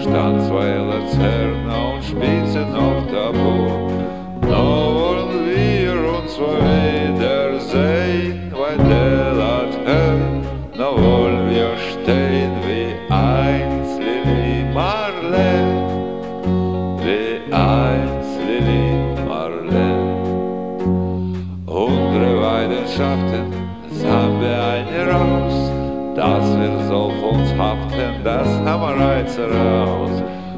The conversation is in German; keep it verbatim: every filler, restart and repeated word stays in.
stand zwei Luzerner und spielten auf Tabor. No wollen wir uns wohl wiedersehen, weil der hat hört, no wollen wir stehen wie einst Lili Marleen, wie einst Lili Marleen. Unsere Leidenschaften, das haben wir eine raus, das wir so auf uns haften, das haben wir jetzt raus.